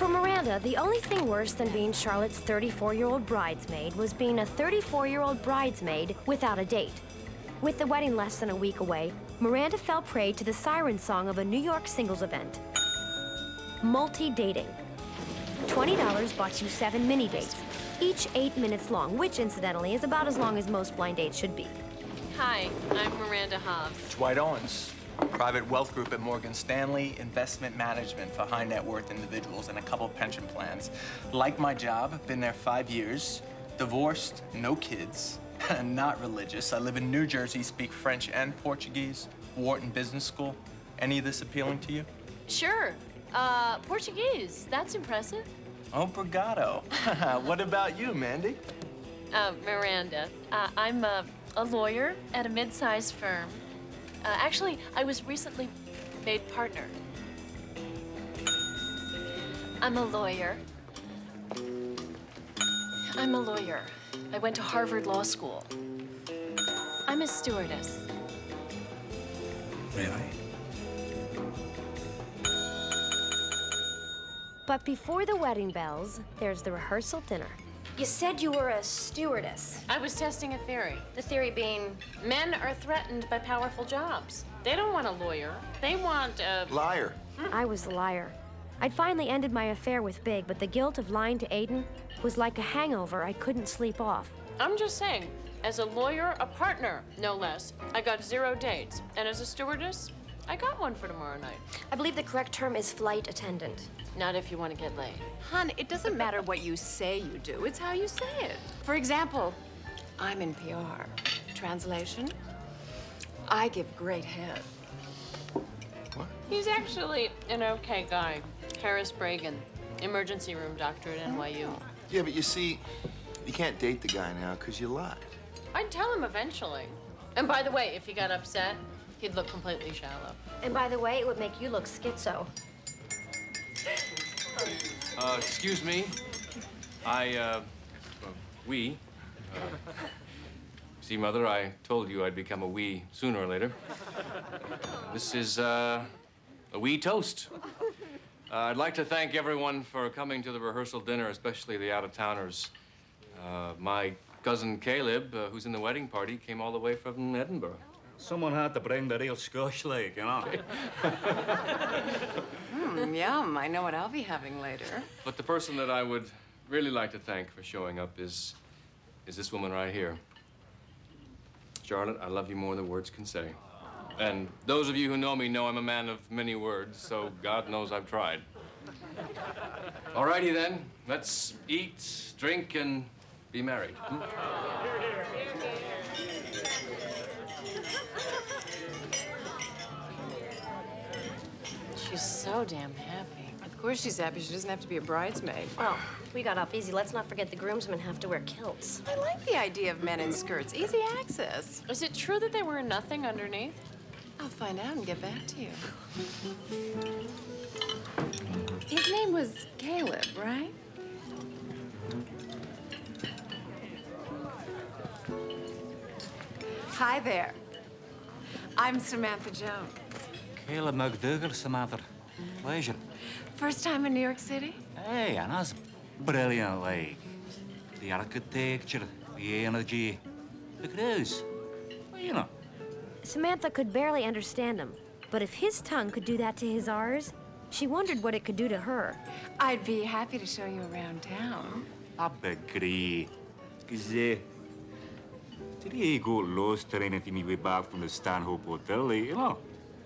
For Miranda, the only thing worse than being Charlotte's 34-year-old bridesmaid was being a 34-year-old bridesmaid without a date. With the wedding less than a week away, Miranda fell prey to the siren song of a New York singles event. Multi-dating. $20 bought you 7 mini dates, each 8 minutes long, which incidentally is about as long as most blind dates should be. Hi, I'm Miranda Hobbs. Dwight Owens, private wealth group at Morgan Stanley, investment management for high net worth individuals and a couple pension plans. Like my job, been there 5 years, divorced, no kids, not religious. I live in New Jersey, speak French and Portuguese, Wharton Business School. Any of this appealing to you? Sure. Portuguese. That's impressive. Obrigado. What about you, Mandy? Miranda. I'm a lawyer at a mid-sized firm. Actually, I was recently made partner. I'm a lawyer. I went to Harvard Law School. I'm a stewardess. Really? But before the wedding bells, there's the rehearsal dinner. You said you were a stewardess. I was testing a theory. The theory being? Men are threatened by powerful jobs. They don't want a lawyer. They want a... Liar. I was the liar. I'd finally ended my affair with Big, but the guilt of lying to Aiden was like a hangover I couldn't sleep off. I'm just saying, as a lawyer, a partner, no less, I got 0 dates. And as a stewardess, I got one for tomorrow night. I believe the correct term is flight attendant. Not if you want to get laid. Hon, it doesn't matter what you say you do, it's how you say it. For example, I'm in PR. Translation, I give great head. What? He's actually an okay guy. Harris Bragan, emergency room doctor at NYU. Yeah, but you see, you can't date the guy now because you lied. I'd tell him eventually. And by the way, if he got upset, he'd look completely shallow. And by the way, it would make you look schizo. Excuse me. See, Mother, I told you I'd become a we sooner or later. This is, a wee toast. I'd like to thank everyone for coming to the rehearsal dinner, especially the out-of-towners. My cousin Caleb, who's in the wedding party, came all the way from Edinburgh. Someone had to bring the real Scotch leg, you know? Yum, I know what I'll be having later. But the person that I would really like to thank for showing up is this woman right here. Charlotte, I love you more than words can say. And those of you who know me know I'm a man of many words, so God knows I've tried. All righty then, let's eat, drink, and be married. She's so damn happy. Of course she's happy. She doesn't have to be a bridesmaid. Well, we got off easy. Let's not forget the groomsmen have to wear kilts. I like the idea of men in skirts. Easy access. Is it true that they wear nothing underneath? I'll find out and get back to you. His name was Caleb, right? Hi there. I'm Samantha Jones. Caleb McDougal, Samantha. Pleasure. First time in New York City? Hey, and that's brilliant, like. The architecture, the energy, the cruise. Well, you know. Samantha could barely understand him, but if his tongue could do that to his R's, she wondered what it could do to her. I'd be happy to show you around town. That'd be great. Because, today I got lost trying to me way back from the Stanhope Hotel, like, you know.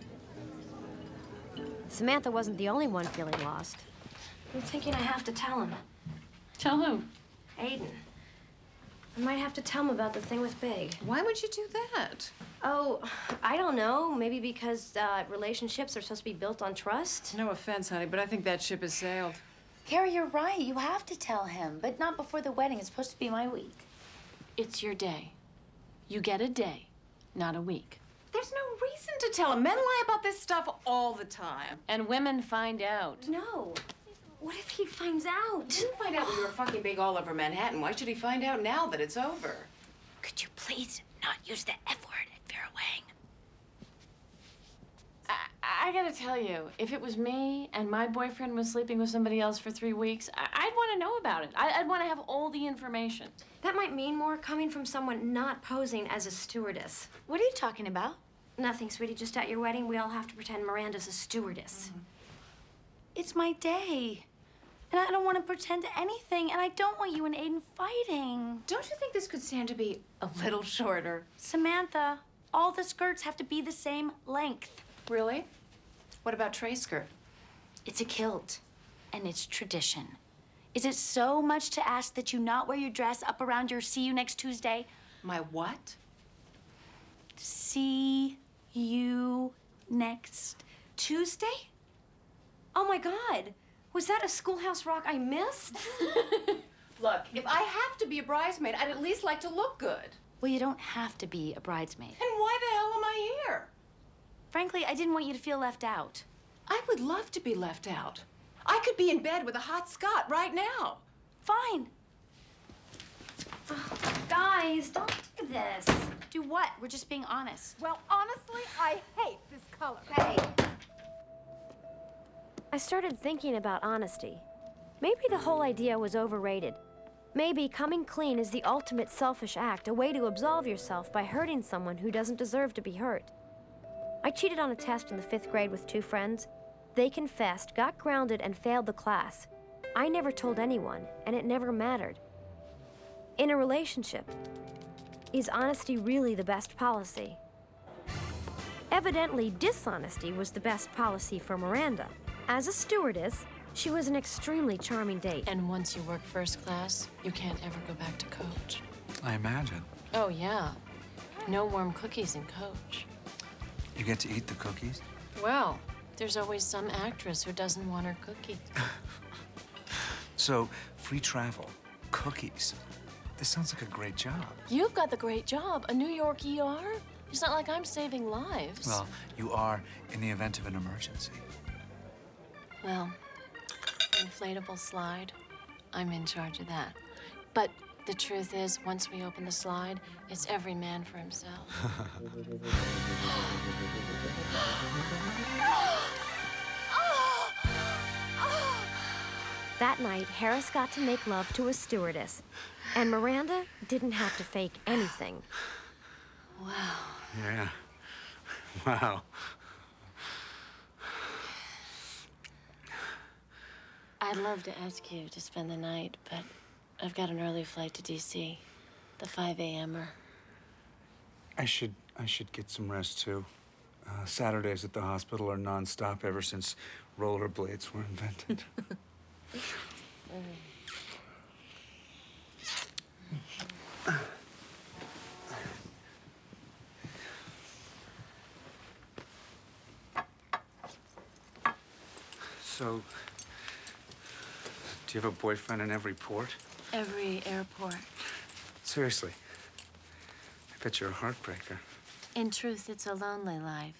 Samantha wasn't the only one feeling lost. I'm thinking I have to tell him. Tell who? Aiden. I might have to tell him about the thing with Big. Why would you do that? Oh, I don't know. Maybe because relationships are supposed to be built on trust? No offense, honey, but I think that ship has sailed. Carrie, you're right. You have to tell him, but not before the wedding. It's supposed to be my week. It's your day. You get a day, not a week. There's no reason to tell him. Men lie about this stuff all the time. And women find out. No. What if he finds out? He didn't find out we were fucking big all over Manhattan. Why should he find out now that it's over? Could you please not use the F word at Vera Wang? I gotta tell you, if it was me and my boyfriend was sleeping with somebody else for 3 weeks, I'd want to know about it. I'd want to have all the information. That might mean more coming from someone not posing as a stewardess. What are you talking about? Nothing, sweetie. Just at your wedding, we all have to pretend Miranda's a stewardess. It's my day. And I don't want to pretend anything, and I don't want you and Aiden fighting. Don't you think this could stand to be a little shorter? Samantha, all the skirts have to be the same length. Really? What about Trey's skirt? It's a kilt, and it's tradition. Is it so much to ask that you not wear your dress up around your see you next Tuesday? My what? See you next Tuesday? Oh my God! Was that a Schoolhouse Rock I missed? Look, if I have to be a bridesmaid, I'd at least like to look good. Well, you don't have to be a bridesmaid. And why the hell am I here? Frankly, I didn't want you to feel left out. I would love to be left out. I could be in bed with a hot Scot right now. Fine. Guys, don't do this. Do what? We're just being honest. Well, honestly, I hate this color. Hey. I started thinking about honesty. Maybe the whole idea was overrated. Maybe coming clean is the ultimate selfish act, a way to absolve yourself by hurting someone who doesn't deserve to be hurt. I cheated on a test in the 5th grade with 2 friends. They confessed, got grounded, and failed the class. I never told anyone, and it never mattered. In a relationship, is honesty really the best policy? Evidently, dishonesty was the best policy for Miranda. As a stewardess, she was an extremely charming date. And once you work first class, you can't ever go back to coach. I imagine. Oh, yeah. No warm cookies in coach. You get to eat the cookies? Well, there's always some actress who doesn't want her cookie. So, free travel, cookies. This sounds like a great job. You've got the great job, a New York ER. It's not like I'm saving lives. Well, you are in the event of an emergency. Well, inflatable slide, I'm in charge of that. But the truth is, once we open the slide, it's every man for himself. That night, Harris got to make love to a stewardess, and Miranda didn't have to fake anything. Wow. Yeah. Wow. I'd love to ask you to spend the night, but I've got an early flight to DC, the 5 a.m.er. I should get some rest too. Saturdays at the hospital are nonstop ever since rollerblades were invented. So, do you have a boyfriend in every port? Every airport. Seriously. I bet you're a heartbreaker. In truth, it's a lonely life.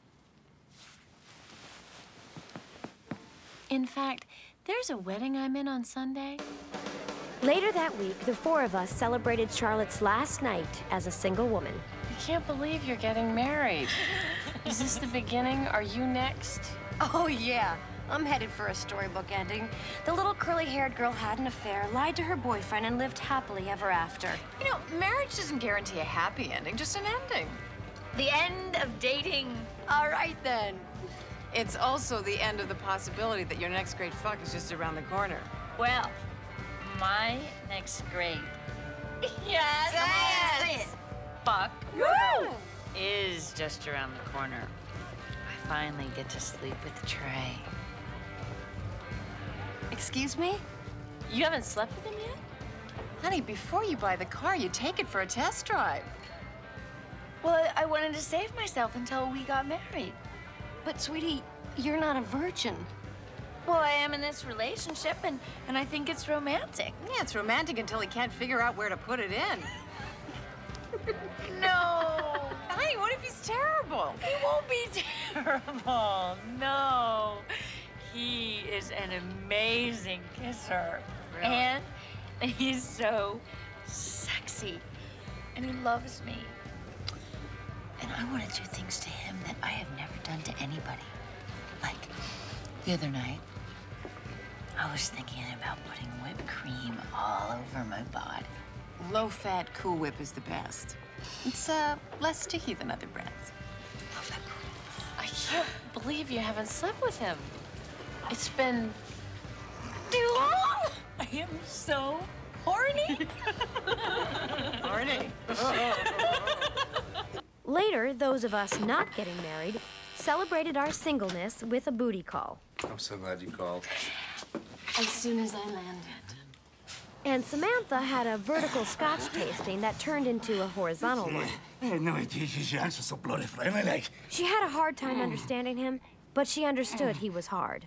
In fact, there's a wedding I'm in on Sunday. Later that week, the 4 of us celebrated Charlotte's last night as a single woman. I can't believe you're getting married. Is this the beginning? Are you next? Oh, yeah. I'm headed for a storybook ending. The little curly-haired girl had an affair, lied to her boyfriend, and lived happily ever after. You know, marriage doesn't guarantee a happy ending, just an ending. The end of dating. All right, then. It's also the end of the possibility that your next great fuck is just around the corner. Well, my next great fuck is just around the corner. I finally get to sleep with Trey. Excuse me? You haven't slept with him yet? Honey, before you buy the car, you take it for a test drive. Well, I wanted to save myself until we got married. But, sweetie, you're not a virgin. Well, I am in this relationship, and I think it's romantic. Yeah, it's romantic until he can't figure out where to put it in. No! Honey, what if he's terrible? He won't be terrible. No. He is an amazing kisser. Really? And he's so sexy. And he loves me. And I want to do things to him that I have never done to anybody. Like, the other night, I was thinking about putting whipped cream all over my body. Low-fat Cool Whip is the best. It's less sticky than other brands. Low-fat Cool Whip. I can't believe you haven't slept with him. It's been too long. I am so horny. Horny. Later, those of us not getting married celebrated our singleness with a booty call. I'm so glad you called. As soon as I landed. And Samantha had a vertical scotch tasting that turned into a horizontal one. No, she answers so bloody friendly, like. She had a hard time understanding him, but she understood he was hard.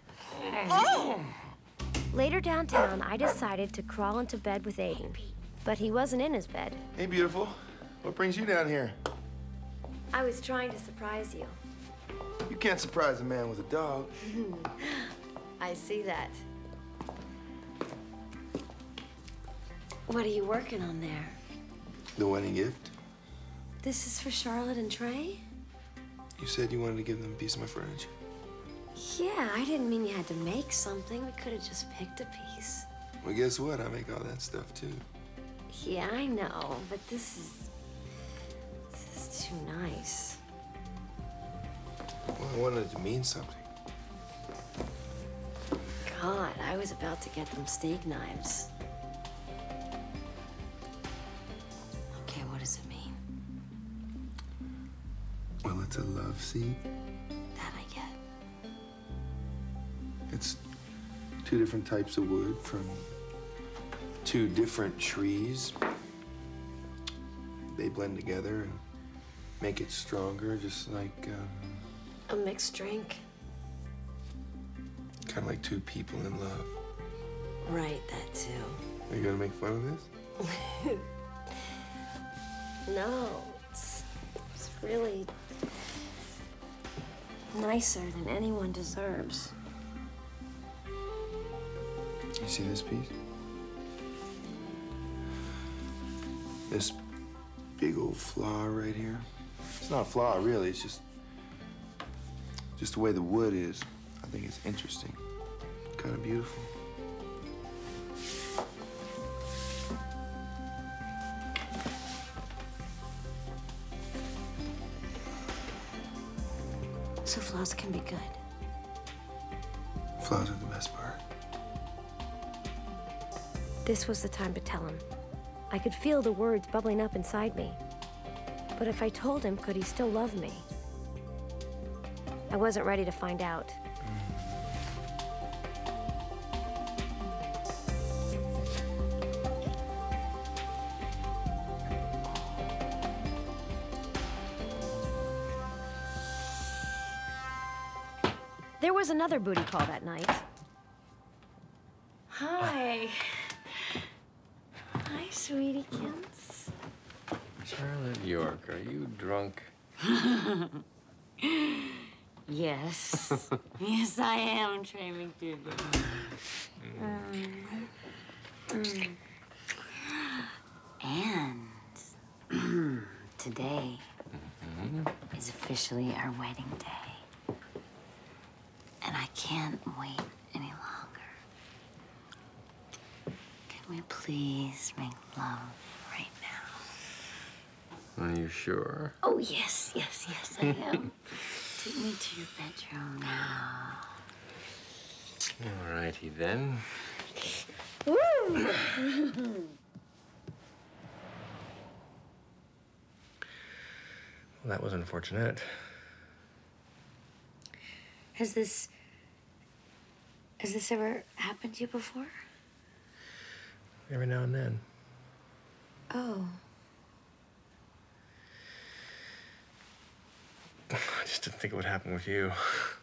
Later downtown, I decided to crawl into bed with Aiden, but he wasn't in his bed. Hey, beautiful. What brings you down here? I was trying to surprise you. You can't surprise a man with a dog. I see that. What are you working on there? The wedding gift? This is for Charlotte and Trey? You said you wanted to give them a piece of my furniture. Yeah, I didn't mean you had to make something. We could have just picked a piece. Well, guess what? I make all that stuff, too. Yeah, I know, but this is too nice. Well, I wanted it to mean something. God, I was about to get them steak knives. Okay, what does it mean? Well, it's a love seat. That I get. It's 2 different types of wood from 2 different trees. They blend together and make it stronger, just like, A mixed drink? kind of like 2 people in love. Right, that too. Are you gonna make fun of this? No, it's really nicer than anyone deserves. You see this piece? This big old flaw right here. It's not a flaw, really. It's just the way the wood is. I think it's interesting. Kind of beautiful. So flaws can be good. Flaws are the best part. This was the time to tell him. I could feel the words bubbling up inside me. But if I told him, could he still love me? I wasn't ready to find out. There was another booty call that night. Hi. Hi, sweetiekins. Charlotte York, are you drunk? Yes. Yes, I am, Trey McDougal. And today is officially our wedding day. And I can't wait any longer. Can we please make love right now? Are you sure? Oh, yes, yes, yes, I am. Take me to your bedroom now. All righty then. Woo! Well, that was unfortunate. Has this ever happened to you before? Every now and then. Oh. I just didn't think it would happen with you.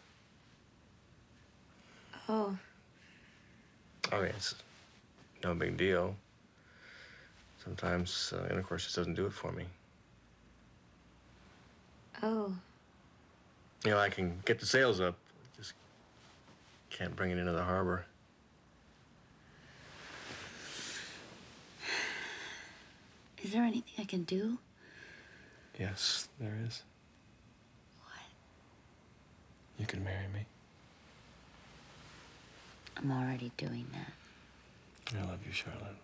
Oh. I mean, it's no big deal. Sometimes intercourse just doesn't do it for me. Oh. You know, I can get the sails up, just can't bring it into the harbor. Is there anything I can do? Yes, there is. What? You can marry me. I'm already doing that. I love you, Charlotte.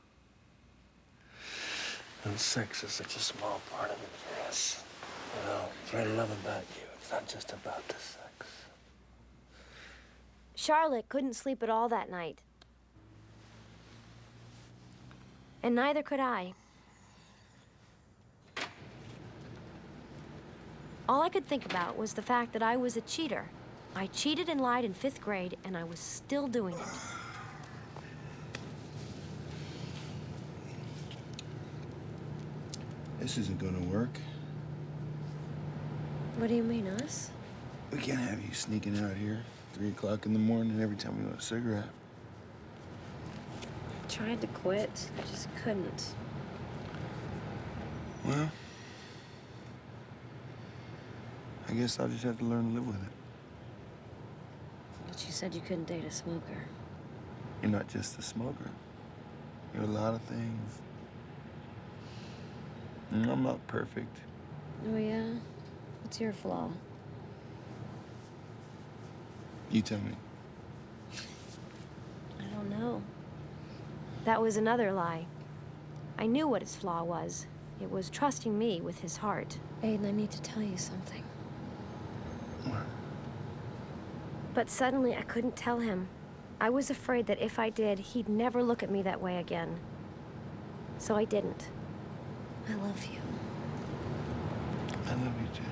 And sex is such a small part of it for us. You know, what I love about you, it's not just about the sex. Charlotte couldn't sleep at all that night. And neither could I. All I could think about was the fact that I was a cheater. I cheated and lied in 5th grade, and I was still doing it. This isn't gonna work. What do you mean, us? We can't have you sneaking out here 3 o'clock in the morning every time we want a cigarette. I tried to quit. I just couldn't. Well, I guess I'll just have to learn to live with it. But you said you couldn't date a smoker. You're not just a smoker. You're a lot of things. And I'm not perfect. Oh, yeah? What's your flaw? You tell me. I don't know. That was another lie. I knew what his flaw was. It was trusting me with his heart. Aiden, I need to tell you something. What? But suddenly I couldn't tell him. I was afraid that if I did, he'd never look at me that way again. So I didn't. I love you. I love you too.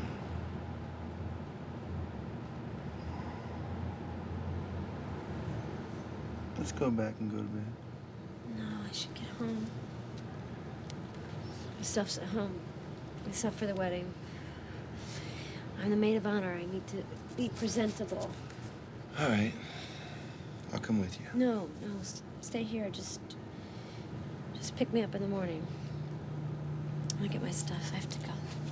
Let's go back and go to bed. No, I should get home. My stuff's at home. Except for the wedding. I'm the maid of honor. I need to be presentable. All right. I'll come with you. No, stay here. Just pick me up in the morning. I'm gonna get my stuff. I have to go.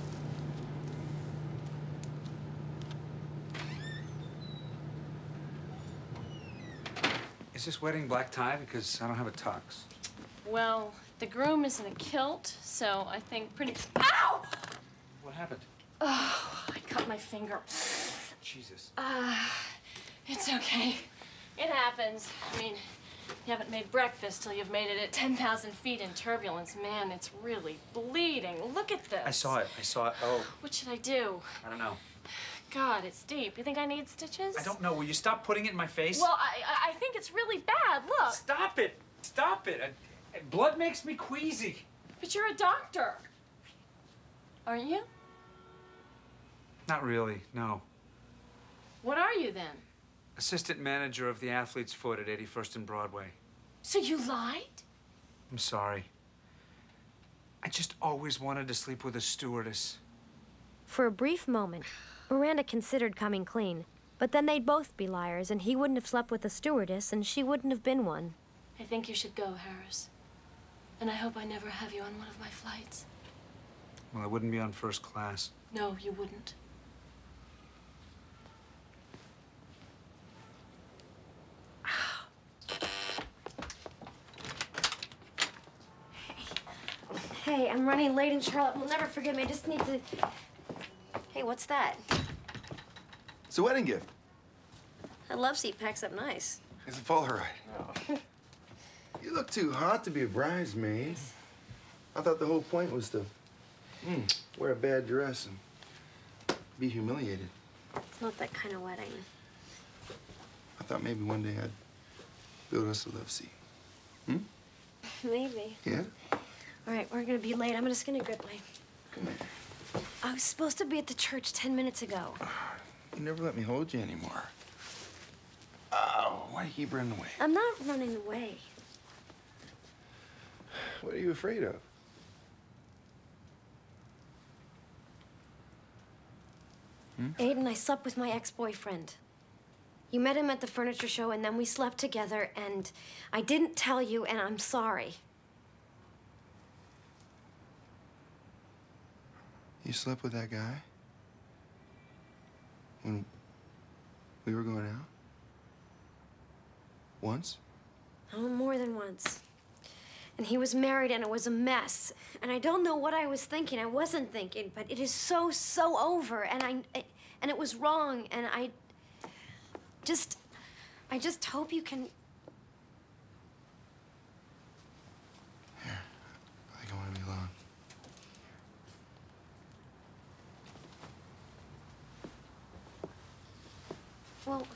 Is this wedding black tie? Because I don't have a tux. Well, the groom is in a kilt, so I think pretty... Ow! What happened? Oh, I cut my finger. Jesus. It's okay. It happens. I mean, you haven't made breakfast till you've made it at 10,000 feet in turbulence. Man, it's really bleeding. Look at this. I saw it. Oh. What should I do? I don't know. God, it's deep. You think I need stitches? I don't know. Will you stop putting it in my face? Well, I think it's really bad. Look. Stop it. Stop it. Blood makes me queasy. But you're a doctor. Aren't you? Not really, no. What are you then? Assistant manager of the Athlete's Foot at 81st and Broadway. So you lied? I'm sorry. I just always wanted to sleep with a stewardess. For a brief moment, Miranda considered coming clean. But then they'd both be liars, and he wouldn't have slept with a stewardess, and she wouldn't have been one. I think you should go, Harris. And I hope I never have you on one of my flights. Well, I wouldn't be on first class. No, you wouldn't. Hey, I'm running late, and Charlotte will never forgive me. I just need to... Hey, what's that? It's a wedding gift. That love seat packs up nice. It's a Polaroid. Oh. You look too hot to be a bridesmaid. I thought the whole point was to wear a bad dress and be humiliated. It's not that kind of wedding. I thought maybe one day I'd build us a love seat. Maybe. Yeah? All right, we're gonna be late. I'm just gonna grip my... Come here. I was supposed to be at the church 10 minutes ago. You never let me hold you anymore. Oh, why do you keep running away? I'm not running away. What are you afraid of? Aiden, I slept with my ex-boyfriend. You met him at the furniture show, and then we slept together, and I didn't tell you, and I'm sorry. You slept with that guy? When we were going out? Once? Oh, more than once. And he was married, and it was a mess. And I don't know what I was thinking. I wasn't thinking, but it is so over. And it was wrong. And I just hope you can Well,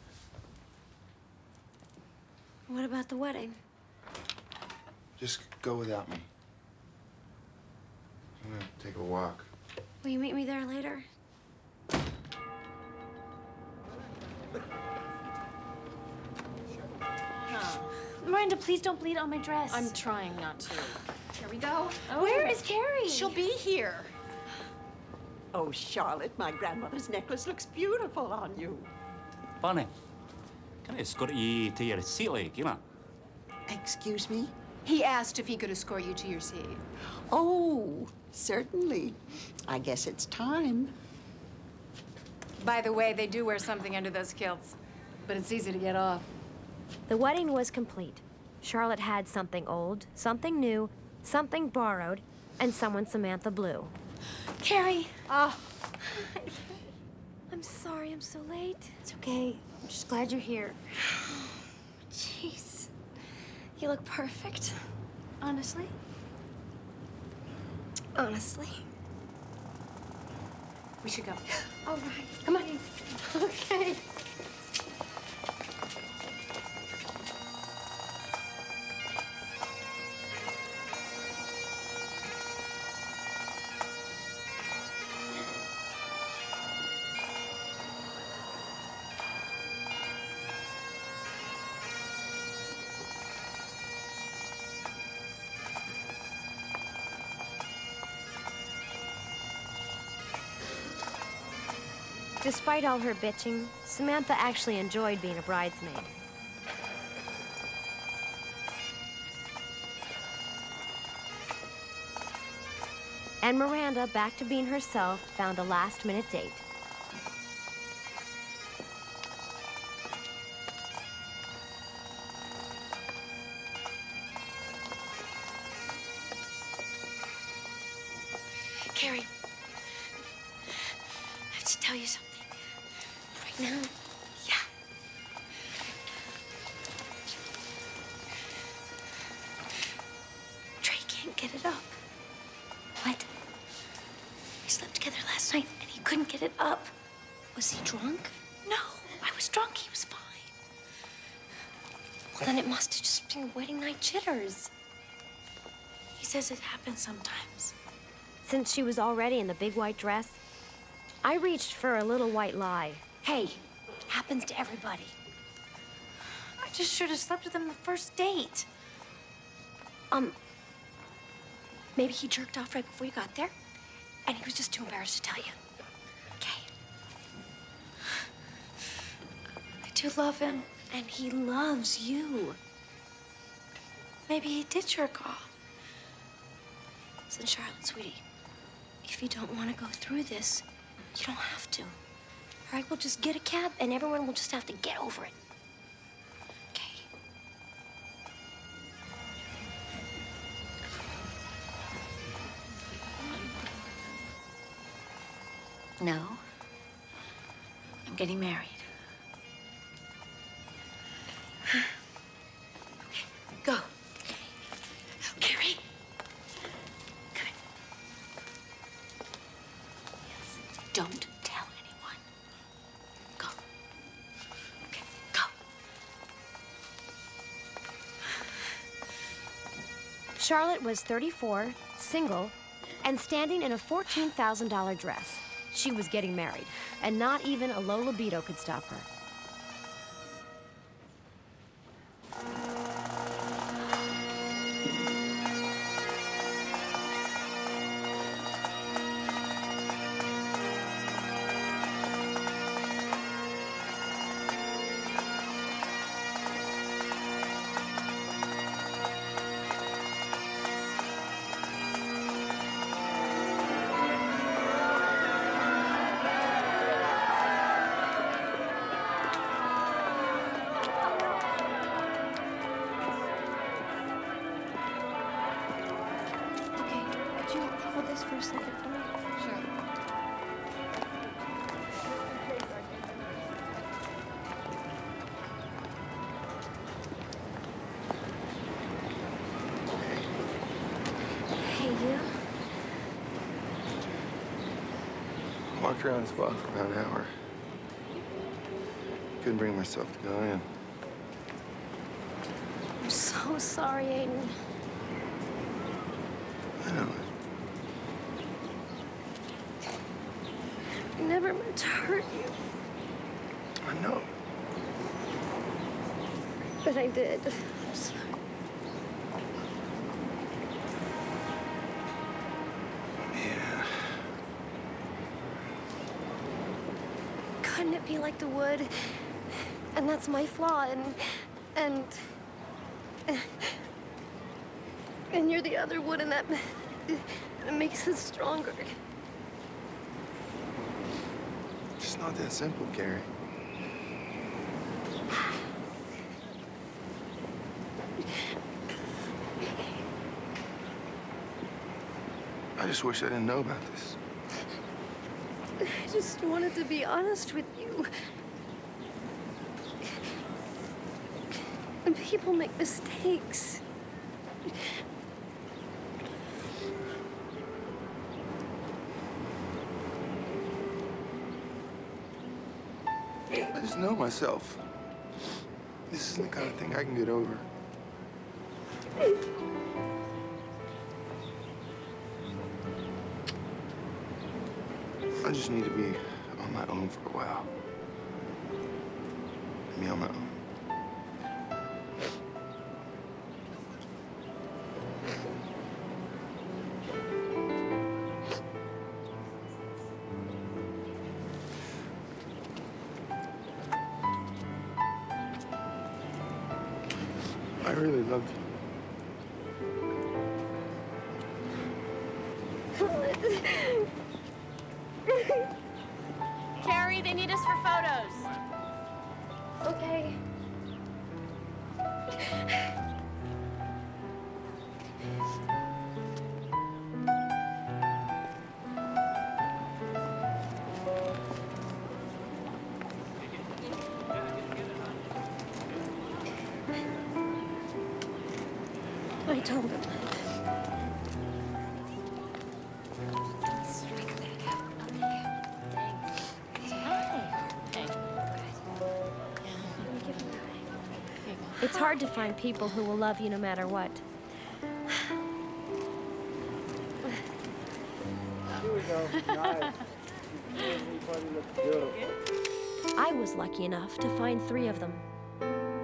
what about the wedding? Just go without me. I'm gonna take a walk. Will you meet me there later? Miranda, please don't bleed on my dress. I'm trying not to. Here we go. Where is Carrie? She'll be here. Oh, Charlotte, my grandmother's necklace looks beautiful on you. Pane, kan escort I till er silekina. Excuse me? He asked if he could escort you to your seat. Oh, certainly. I guess it's time. By the way, they do wear something under those kilts, but it's easy to get off. The wedding was complete. Charlotte had something old, something new, something borrowed, and someone Samantha blew. Carrie! Oh. I'm sorry I'm so late. It's okay. I'm just glad you're here. Jeez. You look perfect. Honestly. Honestly. We should go. All right. Come on. Okay. Despite all her bitching, Samantha actually enjoyed being a bridesmaid. And Miranda, back to being herself, found a last-minute date. Carrie, I have to tell you something. Right now? Yeah. Trey can't get it up. What? We slept together last night and he couldn't get it up. Was he drunk? No, I was drunk. He was fine. Well, then it must have just been wedding night jitters. He says it happens sometimes. Since she was already in the big white dress, I reached for a little white lie. Hey, it happens to everybody. I just should have slept with him the first date. Maybe he jerked off right before you got there, and he was just too embarrassed to tell you. Okay. I do love him, And he loves you. maybe he did jerk off. Listen, Charlotte, sweetie, if you don't want to go through this, you don't have to. All right, we'll just get a cab, and everyone will just have to get over it. Okay? No. I'm getting married. Okay, go. Carrie. Come here. Yes. Don't tell anyone. Go. Okay, go. Charlotte was 34, single, and standing in a $14,000 dress. She was getting married, and not even a low libido could stop her. For a second for me? Sure. Hey, you. Walked around this block for about an hour. Couldn't bring myself to go in. I'm so sorry, Aiden. I know it. I never meant to hurt you. I know. But I did. I'm sorry. Yeah. Couldn't it be like the wood? And that's my flaw, and you're the other wood, and that it makes us stronger. It's not that simple, Carrie. I just wish I didn't know about this. I just wanted to be honest with you. And people make mistakes. I just know myself. This isn't the kind of thing I can get over. I just need to be on my own for a while. Be on my own. I really loved you. Carrie, they need us for photos. Okay. I told him. It's hard to find people who will love you no matter what. Here we go. Nice. Everybody looks beautiful. I was lucky enough to find 3 of them.